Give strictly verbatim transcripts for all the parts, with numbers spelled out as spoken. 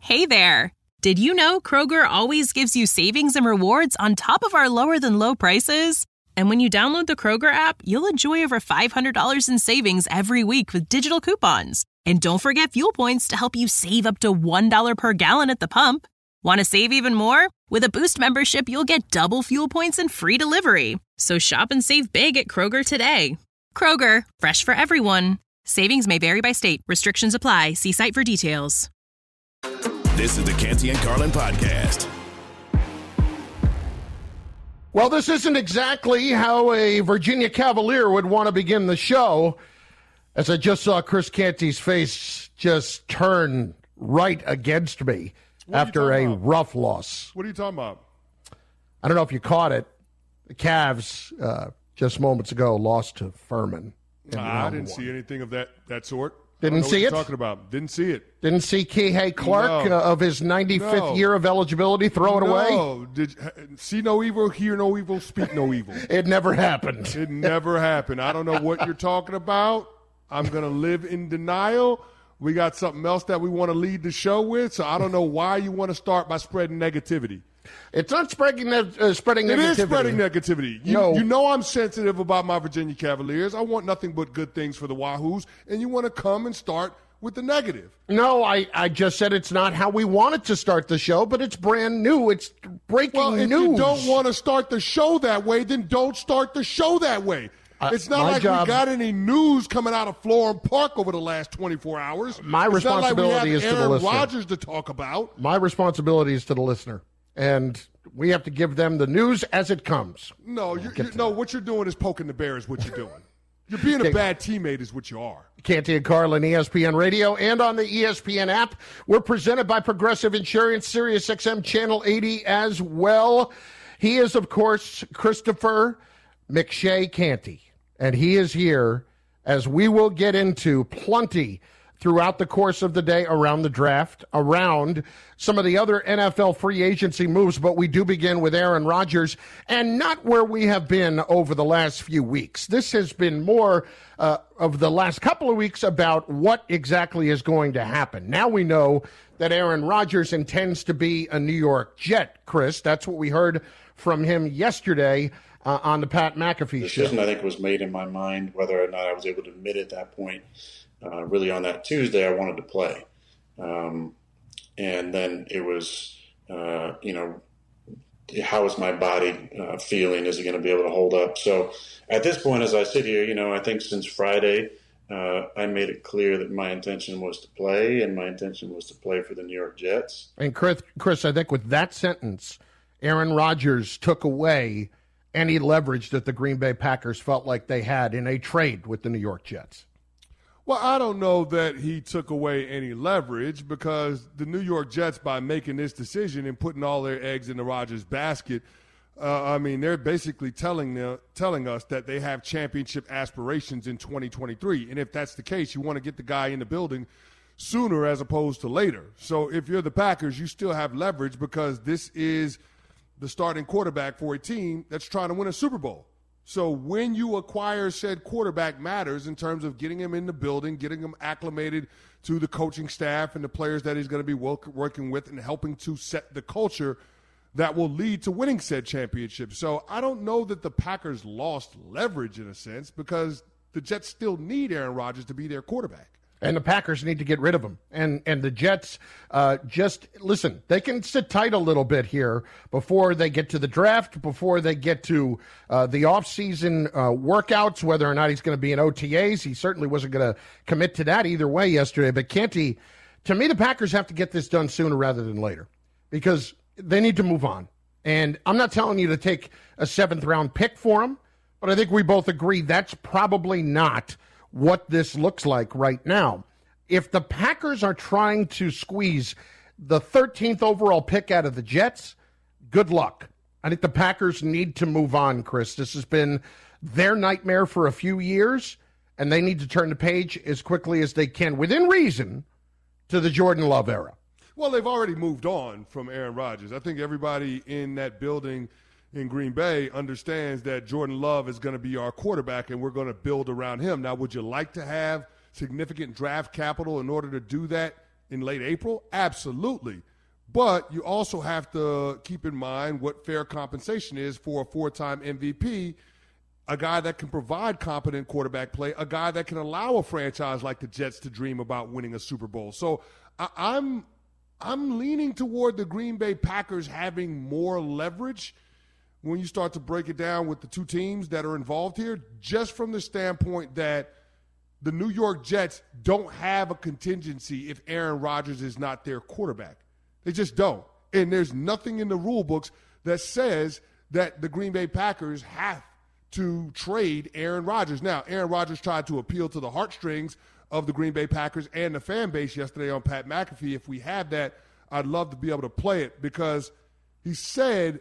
Hey there! Did you know Kroger always gives you savings and rewards on top of our lower-than-low prices? And when you download the Kroger app, you'll enjoy over five hundred dollars in savings every week with digital coupons. And don't forget fuel points to help you save up to one dollar per gallon at the pump. Want to save even more? With a Boost membership, you'll get double fuel points and free delivery. So shop and save big at Kroger today. Kroger, fresh for everyone. Savings may vary by state. Restrictions apply. See site for details. This is the Canty and Carlin podcast. Well, this isn't exactly how a Virginia Cavalier would want to begin the show, as I just saw Chris Canty's face just turn right against me after a about? rough loss. What are you talking about? I don't know if you caught it. The Cavs, uh, just moments ago, lost to Furman. Nah, I didn't see anything of that, that sort. Didn't see it? What you're talking about. Didn't see it. Didn't see Kihei Clark No. uh, of his ninety-fifth No. year of eligibility throw it no. away? No. Did see no evil, hear no evil, speak no evil. It never happened. It never happened. I don't know what you're talking about. I'm going to live in denial. We got something else that we want to lead the show with, so I don't know why you want to start by spreading negativity. It's not spreading, uh, spreading It negativity. is spreading negativity. You, No. you know I'm sensitive about my Virginia Cavaliers. I want nothing but good things for the Wahoos, and you want to come and start with the negative. No, I, I just said it's not how we wanted to start the show, but it's brand new. It's breaking Well, if news. you don't want to start the show that way, then don't start the show that way. Uh, it's not my like job- we got any news coming out of Florham Park over the last twenty-four hours. My it's responsibility not like we have is to the Aaron listener. Rodgers to talk about. My responsibility is to the listener, and we have to give them the news as it comes. No, you, get you, to no. that. What you're doing is poking the bear. Is what you're doing. You're being a bad teammate. Is what you are. Canty and Carlin, E S P N Radio, and on the E S P N app. We're presented by Progressive Insurance, Sirius X M Channel eighty as well. He is, of course, Christopher McShay Canty, and he is here as we will get into plenty throughout the course of the day around the draft, around some of the other N F L free agency moves, but we do begin with Aaron Rodgers, and not where we have been over the last few weeks. This has been more uh, of the last couple of weeks about what exactly is going to happen. Now we know that Aaron Rodgers intends to be a New York Jet, Chris. That's what we heard from him yesterday uh, on the Pat McAfee The show. decision, I think, was made in my mind whether or not I was able to admit at that point. Uh, really, on that Tuesday, I wanted to play. Um, and then it was, uh, you know, how is my body uh, feeling? Is it going to be able to hold up? So at this point, as I sit here, you know, I think since Friday, uh, I made it clear that my intention was to play, and my intention was to play for the New York Jets. And Chris, Chris, I think with that sentence, Aaron Rodgers took away any leverage that the Green Bay Packers felt like they had in a trade with the New York Jets. Well, I don't know that he took away any leverage because the New York Jets, by making this decision and putting all their eggs in the Rodgers basket, uh, I mean, they're basically telling them, telling us that they have championship aspirations in twenty twenty-three. And if that's the case, you want to get the guy in the building sooner as opposed to later. So if you're the Packers, you still have leverage because this is the starting quarterback for a team that's trying to win a Super Bowl. So when you acquire said quarterback matters in terms of getting him in the building, getting him acclimated to the coaching staff and the players that he's going to be working with and helping to set the culture that will lead to winning said championship. So I don't know that the Packers lost leverage in a sense because the Jets still need Aaron Rodgers to be their quarterback. And the Packers need to get rid of him. And and the Jets, uh, just, listen, they can sit tight a little bit here before they get to the draft, before they get to uh, the offseason uh, workouts, whether or not he's going to be in O T As. He certainly wasn't going to commit to that either way yesterday. But Canty, to me, the Packers have to get this done sooner rather than later because they need to move on. And I'm not telling you to take a seventh-round pick for him, but I think we both agree that's probably not what this looks like right now. If the Packers are trying to squeeze the thirteenth overall pick out of the Jets, good luck. I think the Packers need to move on, Chris. This has been their nightmare for a few years, and they need to turn the page as quickly as they can, within reason, to the Jordan Love era. Well, they've already moved on from Aaron Rodgers. I think everybody in that building in Green Bay understands that Jordan Love is going to be our quarterback and we're going to build around him. Now, would you like to have significant draft capital in order to do that? in late April? Absolutely. But you also have to keep in mind what fair compensation is for a four-time M V P, a guy that can provide competent quarterback play, a guy that can allow a franchise like the Jets to dream about winning a Super Bowl. So I, I'm I'm leaning toward the Green Bay Packers having more leverage when you start to break it down with the two teams that are involved here, just from the standpoint that the New York Jets don't have a contingency if Aaron Rodgers is not their quarterback. They just don't. And there's nothing in the rule books that says that the Green Bay Packers have to trade Aaron Rodgers. Now, Aaron Rodgers tried to appeal to the heartstrings of the Green Bay Packers and the fan base yesterday on Pat McAfee. If we have that, I'd love to be able to play it, because he said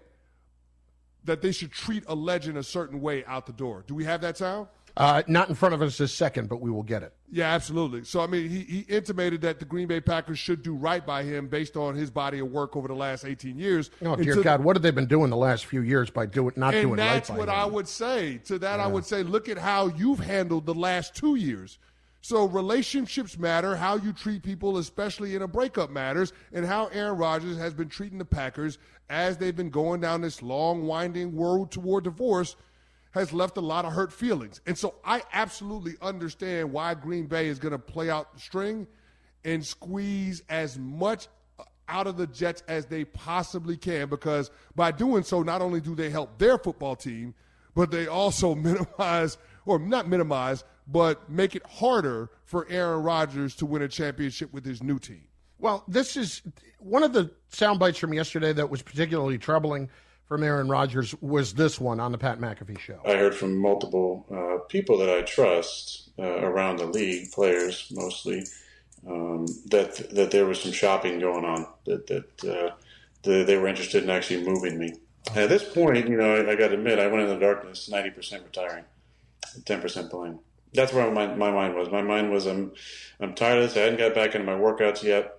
that they should treat a legend a certain way out the door. Do we have that sound? Uh, not in front of us this second, but we will get it. Yeah, absolutely. So, I mean, he, he intimated that the Green Bay Packers should do right by him based on his body of work over the last eighteen years. Oh, dear God, what have they been doing the last few years by doing not doing right by him? And that's what I would say. To that, yeah. I would say, look at how you've handled the last two years. So relationships matter, how you treat people, especially in a breakup, matters, and how Aaron Rodgers has been treating the Packers as they've been going down this long, winding road toward divorce has left a lot of hurt feelings. And so I absolutely understand why Green Bay is going to play out the string and squeeze as much out of the Jets as they possibly can, because by doing so, not only do they help their football team, but they also minimize, or not minimize, but make it harder for Aaron Rodgers to win a championship with his new team. Well, this is one of the sound bites from yesterday that was particularly troubling from Aaron Rodgers was this one on the Pat McAfee show. I heard from multiple uh, people that I trust uh, around the league, players mostly, um, that that there was some shopping going on, that that uh, the, they were interested in actually moving me. And at this point, you know, I, I got to admit, I went in the darkness, ninety percent retiring, ten percent playing. That's where my, my mind was. My mind was, I'm I'm tired of this. I hadn't got back into my workouts yet,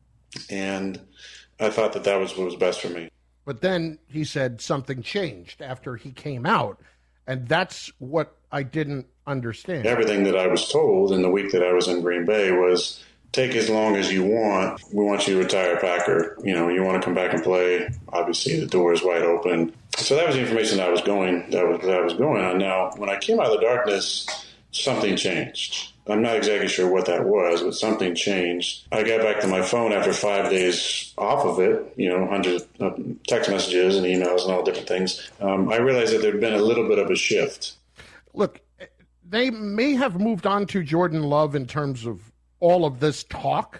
and I thought that that was what was best for me. But then he said something changed after he came out, and that's what I didn't understand. Everything that I was told in the week that I was in Green Bay was, take as long as you want. We want you to retire Packer. You know, you want to come back and play. Obviously, the door is wide open. So that was the information that I was going that was that I was going on. Now, when I came out of the darkness, something changed. I'm not exactly sure what that was, but something changed. I got back to my phone after five days off of it, you know, hundreds of text messages and emails and all different things. Um, I realized that there had been a little bit of a shift. Look, they may have moved on to Jordan Love in terms of all of this talk,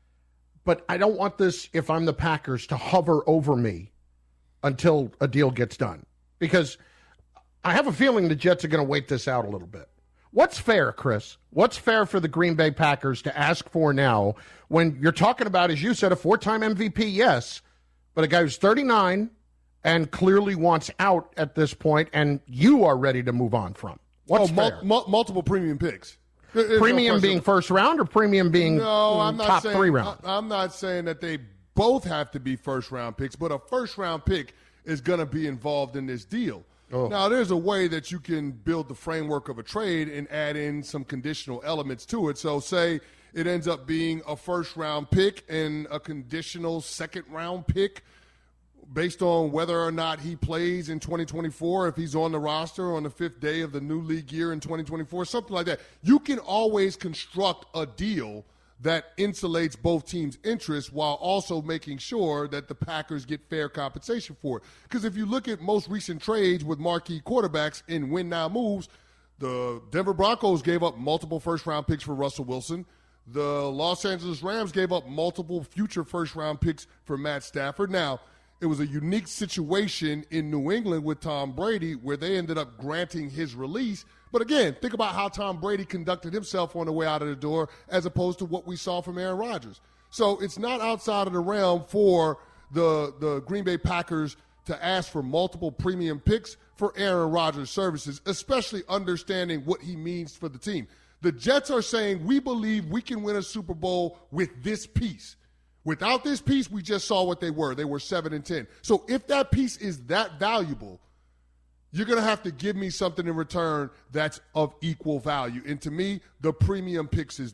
but I don't want this, if I'm the Packers, to hover over me until a deal gets done, because I have a feeling the Jets are going to wait this out a little bit. What's fair, Chris? What's fair for the Green Bay Packers to ask for now when you're talking about, as you said, a four-time M V P, yes, but a guy who's thirty-nine and clearly wants out at this point, and you are ready to move on from? What's oh, fair? Mul- multiple premium picks. There's premium no being first round or premium being no, I'm not top saying, three round? I, I'm not saying that they both have to be first-round picks, but a first-round pick is going to be involved in this deal. Oh. Now, there's a way that you can build the framework of a trade and add in some conditional elements to it. So say it ends up being a first-round pick and a conditional second-round pick based on whether or not he plays in twenty twenty-four, if he's on the roster on the fifth day of the new league year in twenty twenty-four, something like that. You can always construct a deal that insulates both teams' interests while also making sure that the Packers get fair compensation for it. Because if you look at most recent trades with marquee quarterbacks in win-now moves, the Denver Broncos gave up multiple first-round picks for Russell Wilson. The Los Angeles Rams gave up multiple future first-round picks for Matt Stafford. Now, it was a unique situation in New England with Tom Brady where they ended up granting his release. But again, think about how Tom Brady conducted himself on the way out of the door as opposed to what we saw from Aaron Rodgers. So it's not outside of the realm for the, the Green Bay Packers to ask for multiple premium picks for Aaron Rodgers' services, especially understanding what he means for the team. The Jets are saying, we believe we can win a Super Bowl with this piece. Without this piece, we just saw what they were. They were seven and ten. So if that piece is that valuable, you're going to have to give me something in return that's of equal value. And to me, the premium picks is that.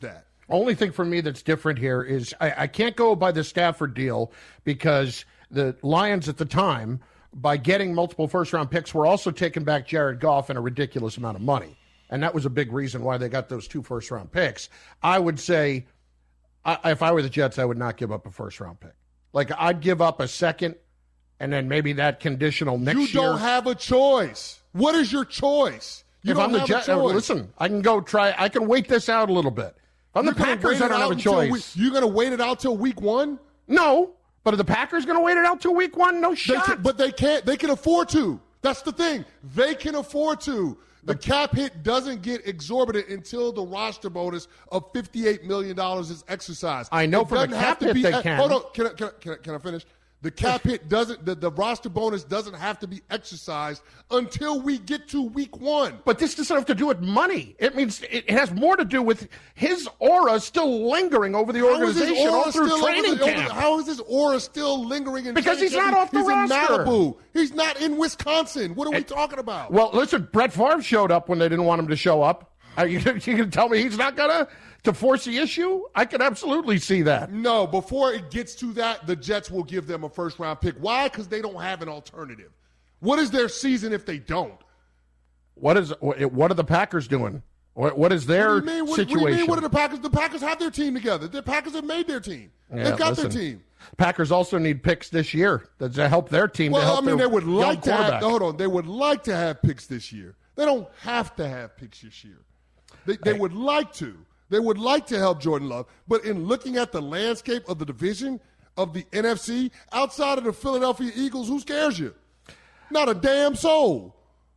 Only thing for me that's different here is I, I can't go by the Stafford deal because the Lions at the time, by getting multiple first-round picks, were also taking back Jared Goff and a ridiculous amount of money. And that was a big reason why they got those two first-round picks. I would say, I, if I were the Jets, I would not give up a first-round pick. Like, I'd give up a second, and then maybe that conditional next you year. You don't have a choice. What is your choice? You if don't I'm the have Jets, a choice. Listen, I can go try. I can wait this out a little bit. If I'm you're the Packers, I don't have a choice. We, you're going to wait it out till week one? No, but are the Packers going to wait it out till week one? No shot. They can, but they can't. They can afford to. That's the thing. They can afford to. The cap hit doesn't get exorbitant until the roster bonus of fifty-eight million dollars is exercised. I know it for the cap hit be, they can. Hold on. Can I, can I, can I, can I finish? The cap hit doesn't, the, the roster bonus doesn't have to be exercised until we get to week one. But this doesn't have to do with money. It means it has more to do with his aura still lingering over the organization all through training the, camp. Over, how is his aura still lingering in Because he's camp? not off the he's roster. He's in Malibu. He's not in Wisconsin. What are we and, talking about? Well, listen, Brett Favre showed up when they didn't want him to show up. Are you, you going to tell me he's not going to? To force the issue? I can absolutely see that. No, before it gets to that, the Jets will give them a first-round pick. Why? Because they don't have an alternative. What is their season if they don't? What is what are the Packers doing? What, what is their what do you mean? What, situation? What do you mean? What are the Packers? The Packers have their team together. The Packers have made their team. Yeah, They've got listen, their team. Packers also need picks this year to help their team. Well, to help I mean, their they would like to have. quarterback. Hold on, they would like to have picks this year. They don't have to have picks this year. They, they hey. would like to. They would like to help Jordan Love, but in looking at the landscape of the division of the N F C, outside of the Philadelphia Eagles, who scares you? Not a damn soul.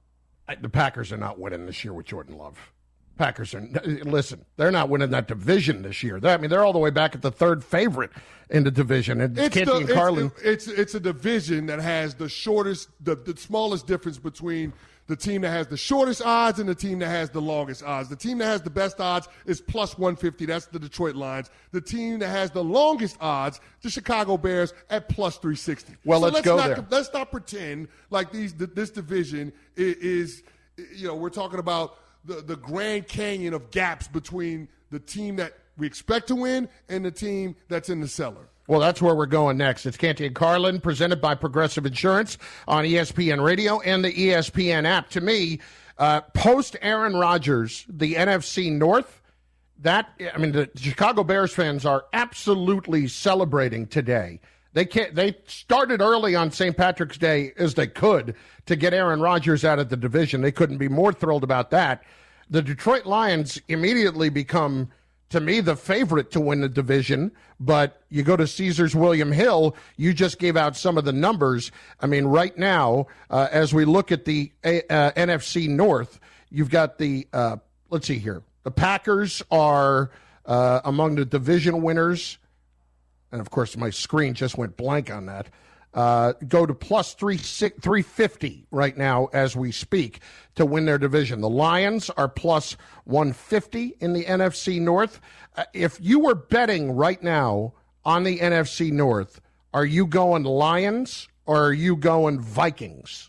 The Packers are not winning this year with Jordan Love. Packers are, listen, they're not winning that division this year. They're, I mean, they're all the way back at the third favorite in the division. And it's, Canty the, and Carlin. It's, it's, it's a division that has the shortest, the, the smallest difference between the team that has the shortest odds and the team that has the longest odds. The team that has the best odds is plus one fifty. That's the Detroit Lions. The team that has the longest odds, the Chicago Bears, at plus three sixty. Well, so let's, let's go not, there. Let's not pretend like these this division is, you know, we're talking about the, the Grand Canyon of gaps between the team that we expect to win and the team that's in the cellar. Well, that's where we're going next. It's Canty and Carlin, presented by Progressive Insurance on E S P N Radio and the E S P N app. To me, uh, post Aaron Rodgers, the N F C North, that I mean, the Chicago Bears fans are absolutely celebrating today. They can't. They started early on Saint Patrick's Day as they could to get Aaron Rodgers out of the division. They couldn't be more thrilled about that. The Detroit Lions immediately become, to me, the favorite to win the division, but you go to Caesars William Hill, you just gave out some of the numbers. I mean, right now, uh, as we look at the uh, N F C North, you've got the, uh, let's see here, the Packers are uh, among the division winners, and of course my screen just went blank on that. Uh, go to plus three fifty right now as we speak to win their division. The Lions are plus one fifty in the N F C North. Uh, if you were betting right now on the N F C North, are you going Lions or are you going Vikings?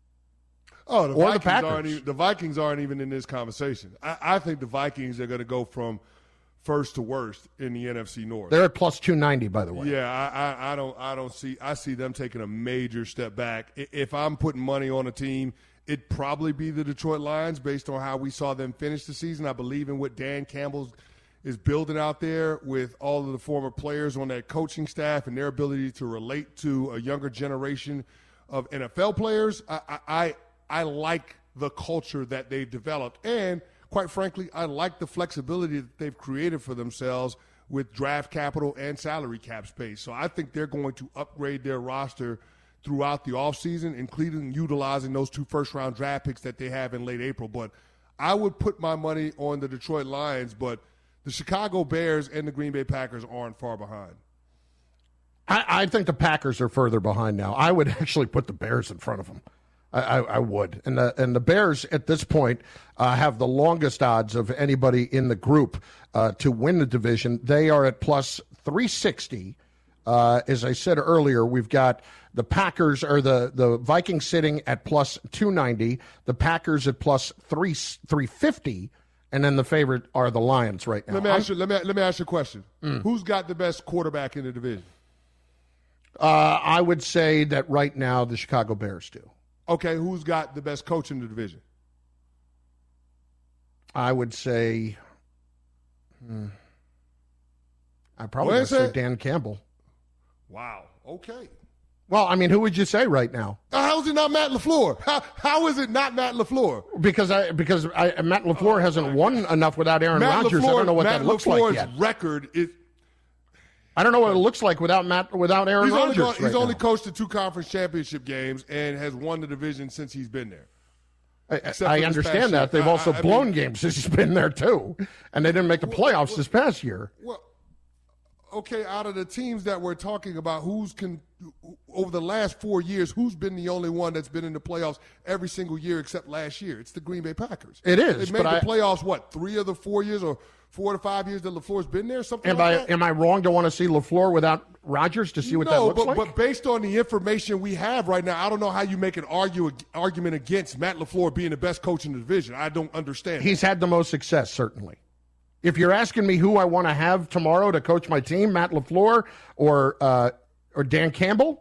Oh, the or Vikings the Packers? aren't even, the Vikings aren't even in this conversation. I, I think the Vikings are going to go from first to worst in the N F C North. They're at plus two ninety, by the way. Yeah, I, I, I don't, I don't see. I see them taking a major step back. If I'm putting money on a team, it'd probably be the Detroit Lions, based on how we saw them finish the season. I believe in what Dan Campbell is building out there with all of the former players on that coaching staff and their ability to relate to a younger generation of N F L players. I, I, I, I like the culture that they've developed, and quite frankly, I like the flexibility that they've created for themselves with draft capital and salary cap space. So I think they're going to upgrade their roster throughout the offseason, including utilizing those two first-round draft picks that they have in late April. But I would put my money on the Detroit Lions, but the Chicago Bears and the Green Bay Packers aren't far behind. I, I think the Packers are further behind now. I would actually put the Bears in front of them. I, I, I would. And the, and the Bears at this point uh, have the longest odds of anybody in the group uh, to win the division. They are at plus three sixty. Uh, as I said earlier, we've got the Packers or the, the Vikings sitting at plus two ninety, the Packers at plus three fifty, and then the favorite are the Lions right now. Let me ask you. Let me let me ask you a question. Mm. Who's got the best quarterback in the division? Uh, I would say that right now the Chicago Bears do. Okay, who's got the best coach in the division? I would say, hmm, I probably would say Dan Campbell. Wow. Okay. Well, I mean, who would you say right now? How is it not Matt LaFleur? How, how is it not Matt LaFleur? Because I because I, Matt LaFleur oh, hasn't won God. enough without Aaron Rodgers. I don't know what Matt that looks LaFleur's like yet. record is. I don't know what it looks like without Matt without Aaron he's Rodgers. Only, he's right only now. coached the two conference championship games and has won the division since he's been there. I, I understand that. They've I, also I, I blown mean, games since he's been there too, and they didn't make the playoffs well, this past year. Well, okay, out of the teams that we're talking about, who's can over the last four years, who's been the only one that's been in the playoffs every single year except last year? It's the Green Bay Packers. It is. They made but the I, playoffs, what, three of the four years or four to five years that LaFleur's been there? Something am like I, that? Am I wrong to want to see LaFleur without Rodgers to see what no, that looks but, like? but based on the information we have right now, I don't know how you make an argue, argument against Matt LaFleur being the best coach in the division. I don't understand. He's that. had the most success, certainly. If you're asking me who I want to have tomorrow to coach my team, Matt LaFleur or uh, or Dan Campbell,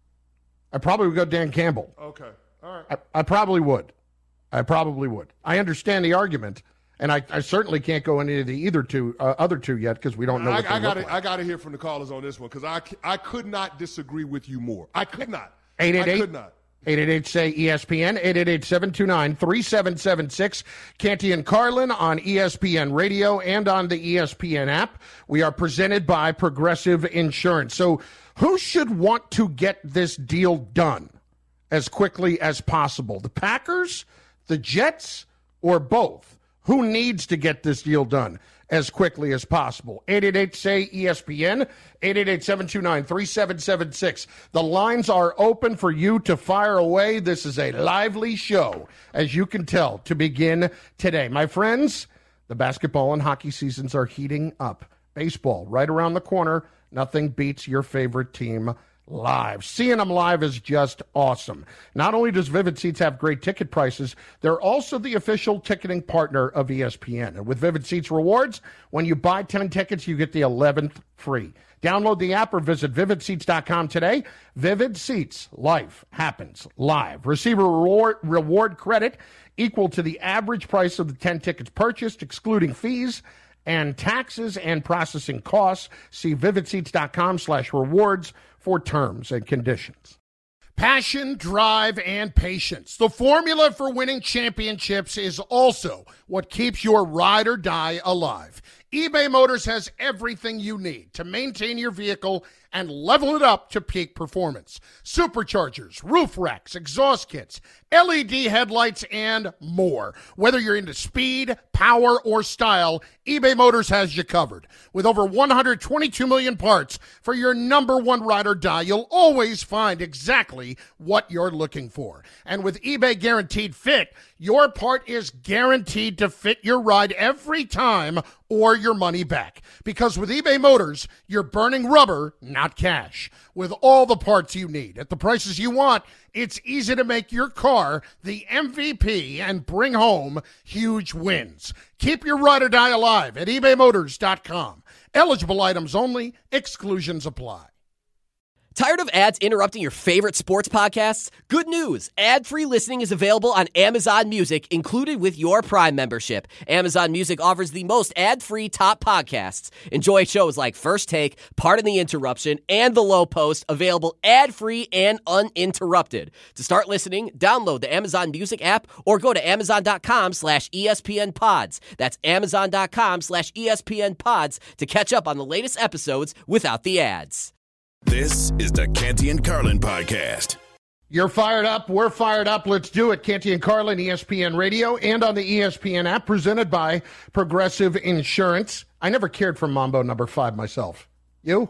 I probably would go Dan Campbell. Okay, all right. I, I probably would. I probably would. I understand the argument, and I, I certainly can't go into the either two uh, other two yet because we don't know. I, what they I got look to like. I got to hear from the callers on this one because I I could not disagree with you more. I could not. eight eight eight I could not. eight eight eight say E S P N, eight eight eight, seven two nine, three seven seven six. Canty and Carlin on E S P N Radio and on the E S P N app. We are presented by Progressive Insurance. So who should want to get this deal done as quickly as possible? The Packers, the Jets, or both? Who needs to get this deal done as quickly as possible? eight eight eight say E S P N, eight eight eight, seven two nine, three seven seven six. The lines are open for you to fire away. This is a lively show, as you can tell, to begin today. My friends, the basketball and hockey seasons are heating up. Baseball right around the corner. Nothing beats your favorite team live. Seeing them live is just awesome. Not only does Vivid Seats have great ticket prices, they're also the official ticketing partner of E S P N. And with Vivid Seats rewards, when you buy ten tickets, you get the eleventh free. Download the app or visit vivid seats dot com today. Vivid Seats. Life happens live. Receive a reward, reward credit equal to the average price of the ten tickets purchased, excluding fees and taxes and processing costs. See vivid seats dot com slash rewards for terms and conditions. Passion, drive, and patience. The formula for winning championships is also what keeps your ride or die alive. eBay Motors has everything you need to maintain your vehicle and level it up to peak performance. Superchargers, roof racks, exhaust kits, L E D headlights, and more. Whether you're into speed, power, or style, eBay Motors has you covered. With over one hundred twenty-two million parts for your number one ride or die, you'll always find exactly what you're looking for. And with eBay Guaranteed Fit, your part is guaranteed to fit your ride every time or your money back. Because with eBay Motors, you're burning rubber, not cash. With all the parts you need at the prices you want, it's easy to make your car the M V P and bring home huge wins. Keep your ride or die alive at ebay motors dot com. Eligible items only. Exclusions apply. Tired of ads interrupting your favorite sports podcasts? Good news! Ad-free listening is available on Amazon Music, included with your Prime membership. Amazon Music offers the most ad-free top podcasts. Enjoy shows like First Take, Pardon the Interruption, and The Low Post, available ad-free and uninterrupted. To start listening, download the Amazon Music app or go to amazon.com slash ESPN pods. That's amazon.com slash ESPN pods to catch up on the latest episodes without the ads. This is the Canty and Carlin podcast. You're fired up. We're fired up. Let's do it. Canty and Carlin, E S P N Radio, and on the E S P N app, presented by Progressive Insurance. I never cared for Mambo number five myself. You?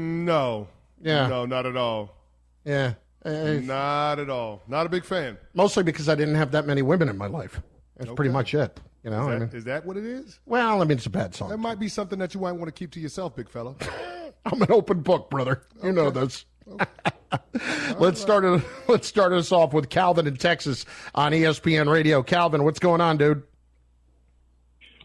No. Yeah. No, not at all. Yeah. Uh, not at all. Not a big fan. Mostly because I didn't have that many women in my life. That's okay. Pretty much it. You know, is that, I mean, is that what it is? Well, I mean, it's a bad song. That might be something that you might want to keep to yourself, big fella. I'm an open book, brother. You okay. know this. Okay. let's right. start it. Let's start us off with Calvin in Texas on E S P N Radio. Calvin, what's going on, dude?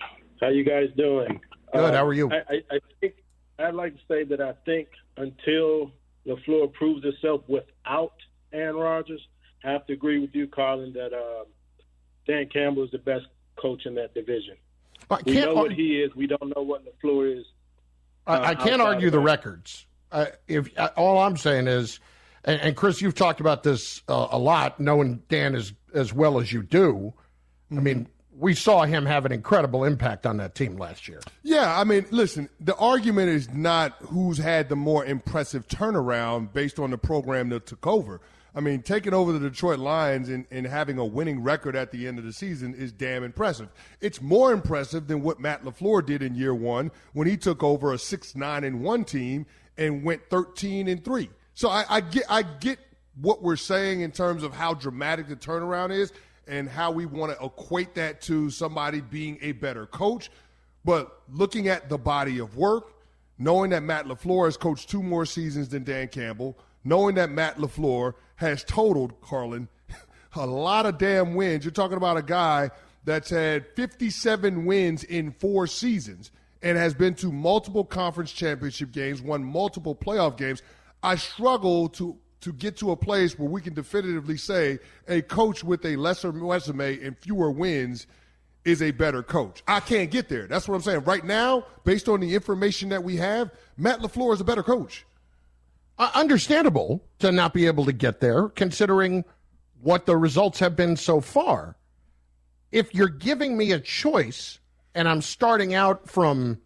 How you guys doing? Good. Uh, How are you? I, I, I think I'd like to say that I think until LaFleur proves itself without Aaron Rodgers, I have to agree with you, Colin, that uh, Dan Campbell is the best coach in that division. I we can't know ar- what he is. We don't know what LaFleur is. Uh, I, I can't argue the records. Uh, if uh, all I'm saying is, and, and Chris, you've talked about this uh, a lot, knowing Dan as as well as you do. Mm-hmm. I mean, we saw him have an incredible impact on that team last year. Yeah, I mean, listen, the argument is not who's had the more impressive turnaround based on the program that took over. I mean, taking over the Detroit Lions and, and having a winning record at the end of the season is damn impressive. It's more impressive than what Matt LaFleur did in year one when he took over a six nine and one team and went thirteen and three. So I, I get I get what we're saying in terms of how dramatic the turnaround is and how we want to equate that to somebody being a better coach. But looking at the body of work, knowing that Matt LaFleur has coached two more seasons than Dan Campbell, knowing that Matt LaFleur has totaled, Carlin, a lot of damn wins. You're talking about a guy that's had fifty-seven wins in four seasons and has been to multiple conference championship games, won multiple playoff games. I struggle to to get to a place where we can definitively say a coach with a lesser resume and fewer wins is a better coach. I can't get there. That's what I'm saying. Right now, based on the information that we have, Matt LaFleur is a better coach. Uh, understandable to not be able to get there, considering what the results have been so far. If you're giving me a choice and I'm starting out from,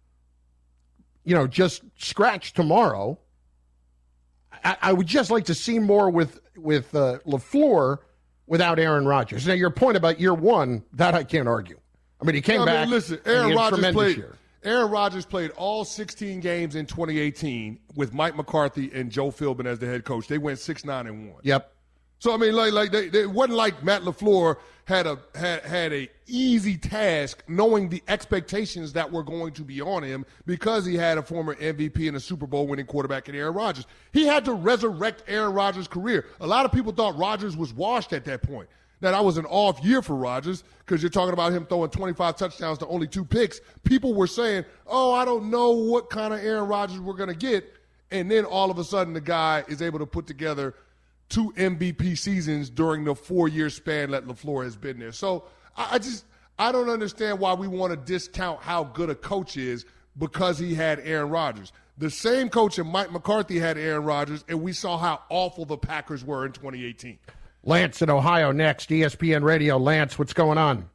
you know, just scratch tomorrow, I, I would just like to see more with, with uh, LaFleur without Aaron Rodgers. Now, your point about year one, that I can't argue. I mean, he came I mean, back. Listen, Aaron Rodgers played. Year. Aaron Rodgers played all sixteen games in twenty eighteen with Mike McCarthy and Joe Philbin as the head coach. They went six nine and one. Yep. So I mean, like, like they, they, it wasn't like Matt LaFleur had a had had a easy task, knowing the expectations that were going to be on him because he had a former M V P and a Super Bowl winning quarterback in Aaron Rodgers. He had to resurrect Aaron Rodgers' career. A lot of people thought Rodgers was washed at that point. Now, that was an off year for Rodgers because you're talking about him throwing twenty-five touchdowns to only two picks. People were saying, oh, I don't know what kind of Aaron Rodgers we're going to get. And then all of a sudden the guy is able to put together two M V P seasons during the four-year span that LaFleur has been there. So I, I just I don't understand why we want to discount how good a coach is because he had Aaron Rodgers. The same coach in Mike McCarthy had Aaron Rodgers, and we saw how awful the Packers were in twenty eighteen. Lance in Ohio next, E S P N Radio. Lance, what's going on?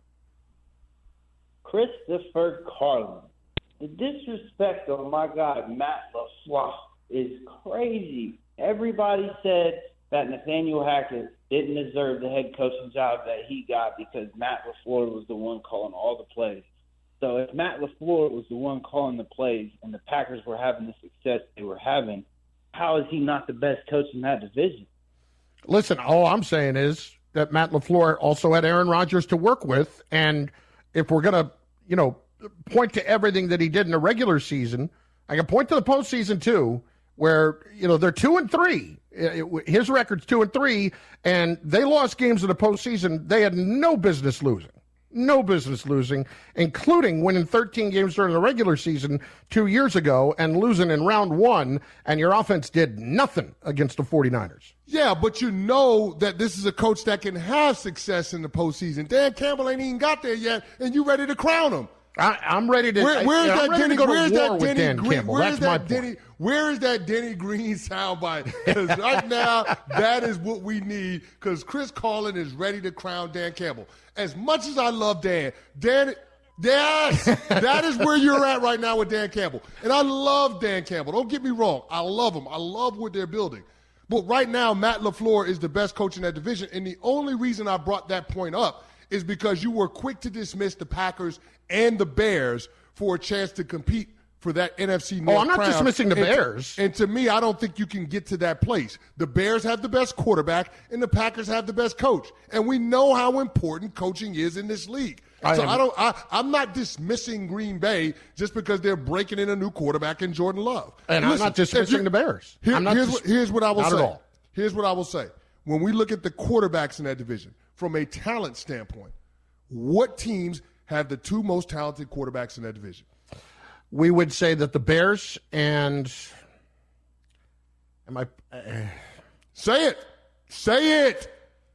Christopher Carlin. The disrespect of my guy, Matt LaFleur, is crazy. Everybody said that Nathaniel Hackett didn't deserve the head coaching job that he got because Matt LaFleur was the one calling all the plays. So if Matt LaFleur was the one calling the plays and the Packers were having the success they were having, how is he not the best coach in that division? Listen, all I'm saying is that Matt LaFleur also had Aaron Rodgers to work with, and if we're going to, you know, point to everything that he did in the regular season, I can point to the postseason too, where, you know, they're two and three. His record's two and three, and they lost games in the postseason they had no business losing. No business losing, including winning thirteen games during the regular season two years ago and losing in round one, and your offense did nothing against the 49ers. Yeah, but you know that this is a coach that can have success in the postseason. Dan Campbell ain't even got there yet, and you ready to crown him. I, I'm ready to. Where, where's I, that Denny? Where's that Denny Dan Green? Campbell. Where's That's my that Denny? point. Where is that Denny Green soundbite? Because right now, that is what we need. Because Chris Carlin is ready to crown Dan Campbell. As much as I love Dan, Dan, yes, that is where you're at right now with Dan Campbell. And I love Dan Campbell. Don't get me wrong. I love him. I love what they're building. But right now, Matt LaFleur is the best coach in that division. And the only reason I brought that point up is because you were quick to dismiss the Packers and the Bears for a chance to compete for that N F C North Oh, I'm not crown. dismissing the and Bears. To, and to me, I don't think you can get to that place. The Bears have the best quarterback, and the Packers have the best coach. And we know how important coaching is in this league. I so am, I don't. I, I'm not dismissing Green Bay just because they're breaking in a new quarterback in Jordan Love. And Listen, I'm not dismissing the Bears. Here, I'm not here's, dis- what, here's what I will not say. At all. Here's what I will say. When we look at the quarterbacks in that division, from a talent standpoint, what teams have the two most talented quarterbacks in that division? We would say that the Bears and am I uh, say it. Say it.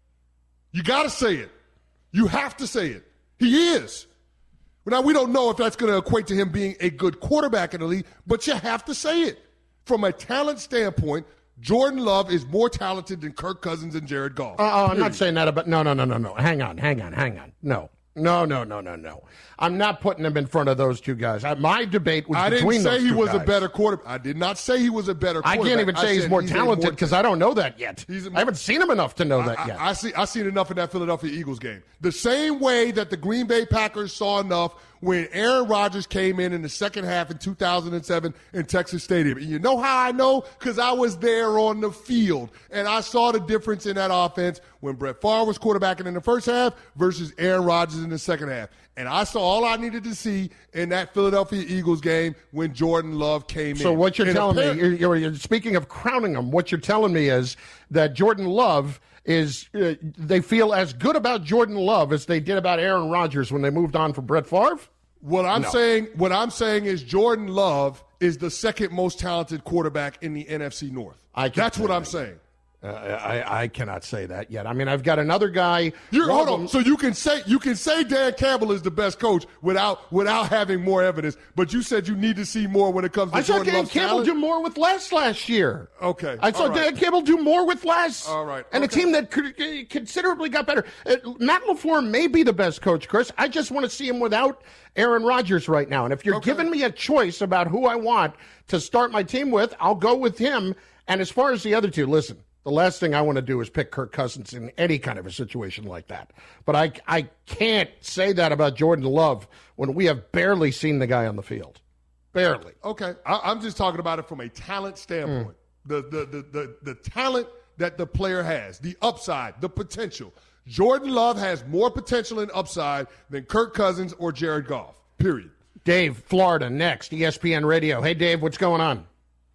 You got to say it. You have to say it. He is. Now, we don't know if that's going to equate to him being a good quarterback in the league, but you have to say it. From a talent standpoint, Jordan Love is more talented than Kirk Cousins and Jared Goff. Oh, uh, I'm not saying that about – no, no, no, no, no. Hang on, hang on, hang on. No. No, no, no, no, no. I'm not putting him in front of those two guys. I, my debate was I between those two guys. I didn't say he was guys. a better quarterback. I did not say he was a better quarterback. I can't even say I he's more he's talented because I don't know that yet. He's a, I haven't seen him enough to know I, that yet. I, I see. I seen enough in that Philadelphia Eagles game. The same way that the Green Bay Packers saw enough when Aaron Rodgers came in in the second half in two thousand seven in Texas Stadium. And you know how I know? Because I was there on the field, and I saw the difference in that offense when Brett Favre was quarterbacking in the first half versus Aaron Rodgers in the second half. And I saw all I needed to see in that Philadelphia Eagles game when Jordan Love came so in. So what you're and telling me, you're, you're, you're speaking of crowning him, what you're telling me is that Jordan Love is, uh, they feel as good about Jordan Love as they did about Aaron Rodgers when they moved on from Brett Favre? What I'm no. saying, what I'm saying is Jordan Love is the second most talented quarterback in the N F C North. I That's what that. I'm saying. Uh, I, I cannot say that yet. I mean, I've got another guy. You're, hold on. So you can say you can say Dan Campbell is the best coach without without having more evidence. But you said you need to see more when it comes to I Jordan saw Dan Love's Campbell talent. do more with less last year. Okay. I saw right. Dan Campbell do more with less. All right. And okay. a team that could, considerably got better. Uh, Matt LaFleur may be the best coach, Chris. I just want to see him without Aaron Rodgers right now. And if you're okay. giving me a choice about who I want to start my team with, I'll go with him. And as far as the other two, listen. The last thing I want to do is pick Kirk Cousins in any kind of a situation like that. But I, I can't say that about Jordan Love when we have barely seen the guy on the field. Barely. Okay. I, I'm just talking about it from a talent standpoint. Mm. The, the, the, the, the talent that the player has, the upside, the potential. Jordan Love has more potential and upside than Kirk Cousins or Jared Goff, period. Dave, Florida, next, E S P N Radio. Hey, Dave, what's going on?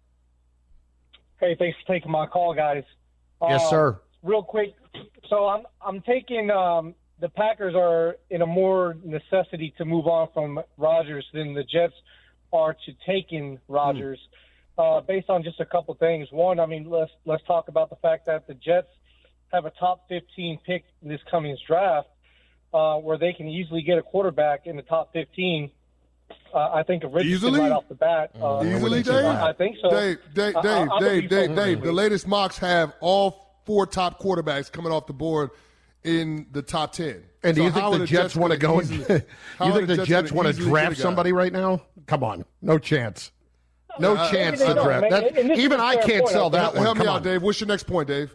Hey, thanks for taking my call, guys. Yes, uh, sir. Real quick, so I'm I'm taking um, the Packers are in a more necessity to move on from Rodgers than the Jets are to taking Rodgers, mm. uh, based on just a couple things. One, I mean, let's let's talk about the fact that the Jets have a top fifteen pick in this coming draft, uh, where they can easily get a quarterback in the top fifteen. Uh, I think of Richardson Easily? right off the bat. Uh, Easily, Dave? I think so. Dave, Dave, I, Dave, I, Dave, Dave, so. Dave. The latest mocks have all four top quarterbacks coming off the board in the top ten. And do so you think the, the Jets, Jets want to go and easily, you think the Jets, Jets want to draft somebody right now? Come on. No chance. No uh, chance to draft. That, even I can't point. sell that help, one. Help Come me out, on. Dave. What's your next point, Dave?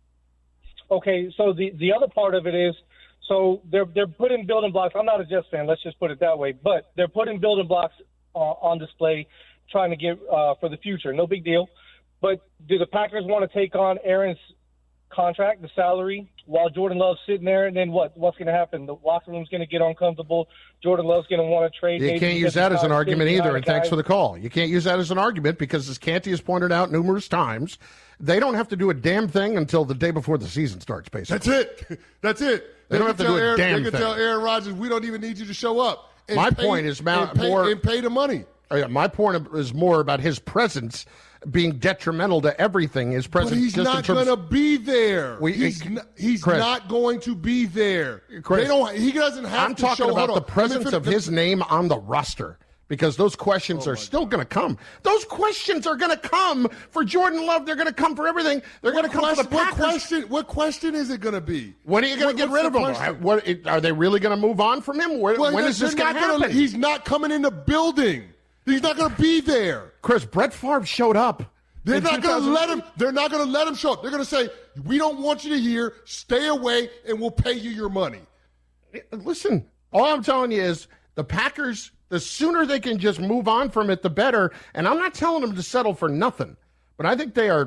Okay, so the, the other part of it is, so they're they're putting building blocks. I'm not a Jets fan. Let's just put it that way. But they're putting building blocks uh, on display, trying to get uh, for the future. No big deal. But do the Packers want to take on Aaron's contract, the salary, while Jordan Love's sitting there? And then what? What's going to happen? The locker room's going to get uncomfortable. Jordan Love's going to want to trade. You can't use that as an argument either, and thanks for the call. You can't use that as an argument because, as Canty has pointed out numerous times, they don't have to do a damn thing until the day before the season starts, basically. That's it. That's it. They, they don't have to do a Aaron, damn They can thing. tell Aaron Rodgers, we don't even need you to show up. And my pay, point is ma- and pay, more and pay the money. Oh, yeah, my point is more about his presence being detrimental to everything. His presence, but he's just not going to be there. We, he's uh, not, he's Chris, not going to be there. Chris, they don't. He doesn't have I'm to talking show, about the presence of his name on the roster. Because those questions oh are still going to come. Those questions are going to come for Jordan Love. They're going to come for everything. They're going to come question, for the Packers. What question, what question is it going to be? When are you going to get rid of him? Question? What, are they really going to move on from him? Where, well, when is this going to happen? Gonna, he's not coming in the building. He's not going to be there. Chris, Brett Favre showed up. They're not going to let him. They're not going to let him show up. They're going to say, "We don't want you to hear. Stay away, and we'll pay you your money." Listen, all I'm telling you is the Packers. The sooner they can just move on from it, the better. And I'm not telling them to settle for nothing, but I think they are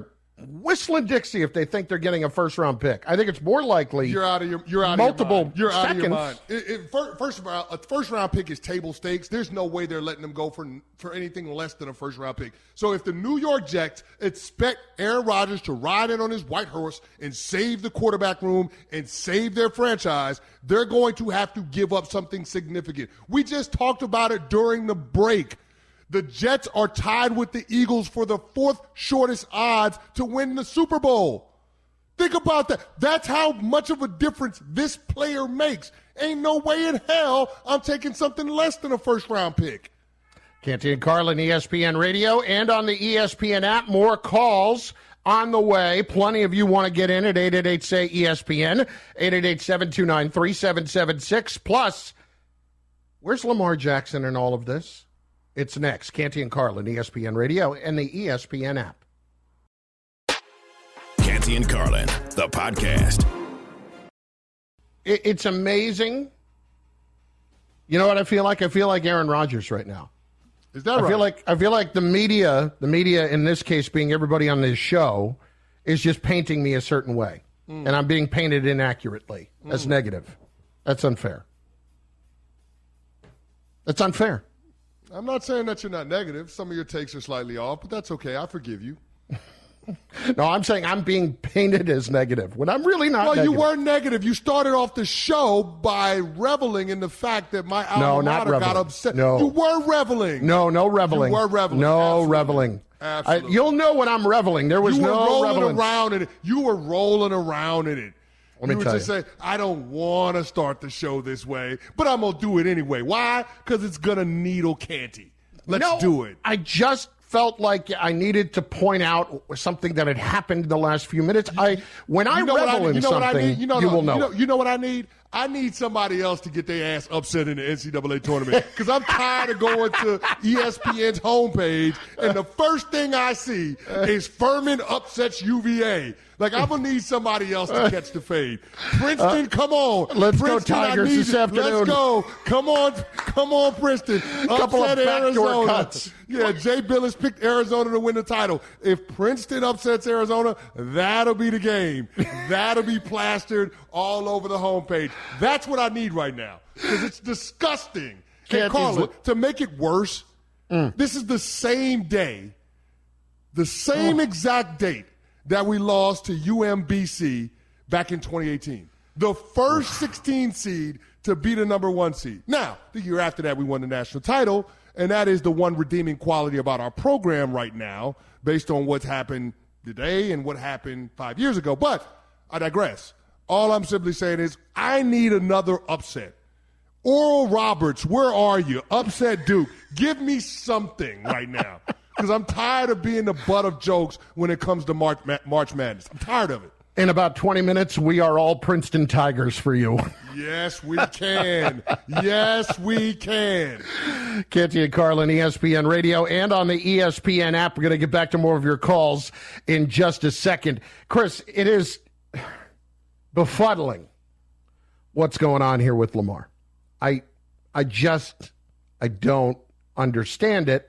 whistling Dixie if they think they're getting a first-round pick. I think it's more likely you're out of your you're out multiple of your mind. You're seconds. out of your mind. It, it, first, first of all, a first-round pick is table stakes. There's no way they're letting them go for for anything less than a first-round pick. So if the New York Jets expect Aaron Rodgers to ride in on his white horse and save the quarterback room and save their franchise, they're going to have to give up something significant. We just talked about it during the break. The Jets are tied with the Eagles for the fourth shortest odds to win the Super Bowl. Think about that. That's how much of a difference this player makes. Ain't no way in hell I'm taking something less than a first-round pick. Canty and Carlin, E S P N Radio, and on the E S P N app. More calls on the way. Plenty of you want to get in at eight eight eight, S A Y, E S P N, eight eight eight, seven two nine, three seven seven six. Plus, where's Lamar Jackson in all of this? It's next. Canty and Carlin, E S P N Radio, and the E S P N app. Canty and Carlin, the podcast. It, it's amazing. You know what I feel like? I feel like Aaron Rodgers right now. Is that I right? feel like I feel like the media, the media in this case being everybody on this show, is just painting me a certain way, mm. and I'm being painted inaccurately mm. as negative. That's unfair. That's unfair. I'm not saying that you're not negative. Some of your takes are slightly off, but that's okay. I forgive you. No, I'm saying I'm being painted as negative when I'm really not well, negative. You were negative. You started off the show by reveling in the fact that my alma no, not mater reveling. got upset. No. You were reveling. No, no reveling. You were reveling. No Absolutely. reveling. Absolutely. I, you'll know when I'm reveling. There was you were no rolling reveling. around in it. You were rolling around in it. Let me you would tell just you. say, I don't want to start the show this way, but I'm going to do it anyway. Why? Because it's going to needle Canty. Let's no, do it. I just felt like I needed to point out something that had happened in the last few minutes. I when I you know revel I, in you know something, what I need? You, know, you no, will know. You know, you know what I need? I need somebody else to get their ass upset in the N C double A tournament because I'm tired of going to E S P N's homepage and the first thing I see is Furman upsets U V A. Like, I'm going to need somebody else to catch the fade. Princeton, uh, come on. Let's Princeton, go Tigers this afternoon. Let's go. Come on. Come on, Princeton. Couple Upset of backdoor Arizona. cuts. Yeah, Jay Billis picked Arizona to win the title. If Princeton upsets Arizona, that'll be the game. That'll be plastered all over the homepage. That's what I need right now because it's disgusting. And Carlin, to make it worse, mm. this is the same day, the same oh. exact date that we lost to U M B C back in twenty eighteen. The first sixteen seed to be the number one seed. Now, the year after that, we won the national title, and that is the one redeeming quality about our program right now, based on what's happened today and what happened five years ago. But I digress. All I'm simply saying is I need another upset. Oral Roberts, where are you? Upset Duke. Give me something right now. Because I'm tired of being the butt of jokes when it comes to March, March Madness. I'm tired of it. In about twenty minutes, we are all Princeton Tigers for you. Yes, we can. Yes, we can. Canty and Carlin, E S P N Radio, and on the E S P N app. We're going to get back to more of your calls in just a second. Chris, it is befuddling what's going on here with Lamar. I, I just, I don't understand it.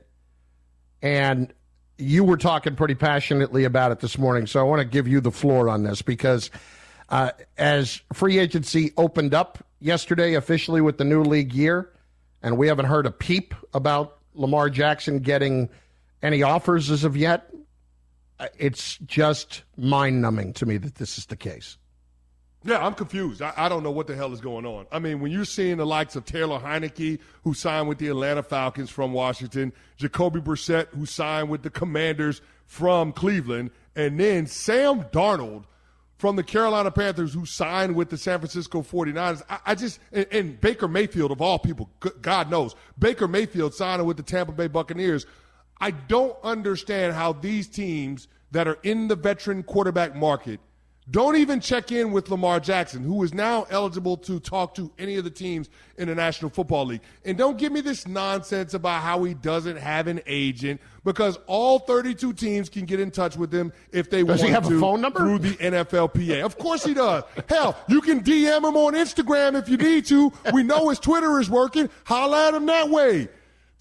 And you were talking pretty passionately about it this morning, so I want to give you the floor on this because uh, as free agency opened up yesterday officially with the new league year, and we haven't heard a peep about Lamar Jackson getting any offers as of yet, it's just mind-numbing to me that this is the case. Yeah, I'm confused. I, I don't know what the hell is going on. I mean, when you're seeing the likes of Taylor Heineke, who signed with the Atlanta Falcons from Washington, Jacoby Brissett, who signed with the Commanders from Cleveland, and then Sam Darnold from the Carolina Panthers, who signed with the San Francisco forty-niners. I, I just and, and Baker Mayfield, of all people, God knows, Baker Mayfield signing with the Tampa Bay Buccaneers. I don't understand how these teams that are in the veteran quarterback market don't even check in with Lamar Jackson, who is now eligible to talk to any of the teams in the National Football League. And don't give me this nonsense about how he doesn't have an agent, because all thirty-two teams can get in touch with him if they does want he have to a phone number? Through the N F L P A. Of course he does. Hell, you can D M him on Instagram if you need to. We know his Twitter is working. Holla at him that way.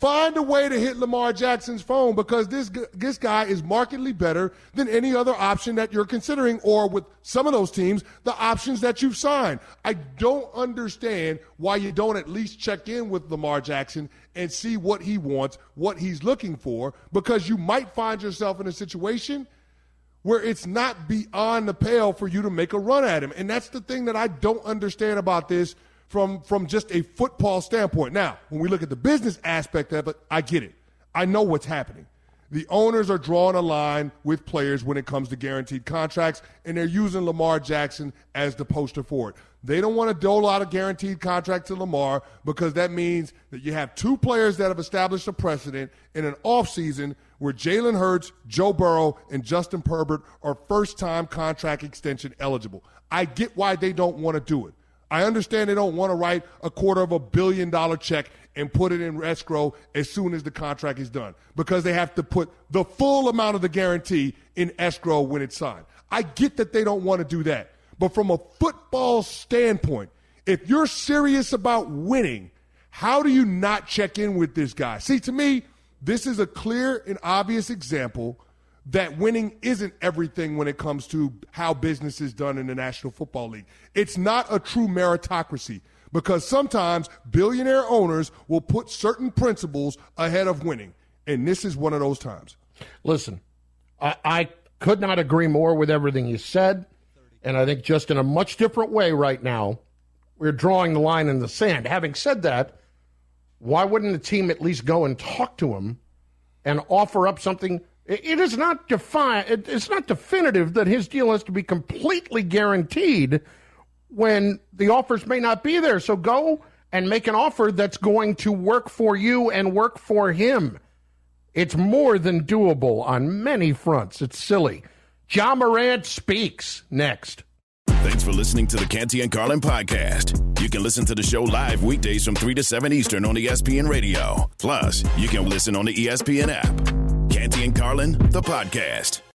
Find a way to hit Lamar Jackson's phone because this this guy is markedly better than any other option that you're considering, or with some of those teams, the options that you've signed. I don't understand why you don't at least check in with Lamar Jackson and see what he wants, what he's looking for, because you might find yourself in a situation where it's not beyond the pale for you to make a run at him. And that's the thing that I don't understand about this from, from just a football standpoint. Now, when we look at the business aspect of it, I get it. I know what's happening. The owners are drawing a line with players when it comes to guaranteed contracts, and they're using Lamar Jackson as the poster for it. They don't want to dole out a guaranteed contract to Lamar because that means that you have two players that have established a precedent in an offseason where Jalen Hurts, Joe Burrow, and Justin Herbert are first-time contract extension eligible. I get why they don't want to do it. I understand they don't want to write a quarter of a billion dollar check and put it in escrow as soon as the contract is done because they have to put the full amount of the guarantee in escrow when it's signed. I get that they don't want to do that. But from a football standpoint, if you're serious about winning, how do you not check in with this guy? See, to me, this is a clear and obvious example that winning isn't everything when it comes to how business is done in the National Football League. It's not a true meritocracy because sometimes billionaire owners will put certain principles ahead of winning, and this is one of those times. Listen, I, I could not agree more with everything you said, and I think just in a much different way right now, we're drawing the line in the sand. Having said that, why wouldn't the team at least go and talk to him and offer up something? It is not defi- It's not definitive that his deal has to be completely guaranteed when the offers may not be there. So go and make an offer that's going to work for you and work for him. It's more than doable on many fronts. It's silly. Ja Morant speaks next. Thanks for listening to the Canty and Carlin podcast. You can listen to the show live weekdays from three to seven Eastern on E S P N Radio. Plus, you can listen on the E S P N app. Canty and Carlin, the podcast.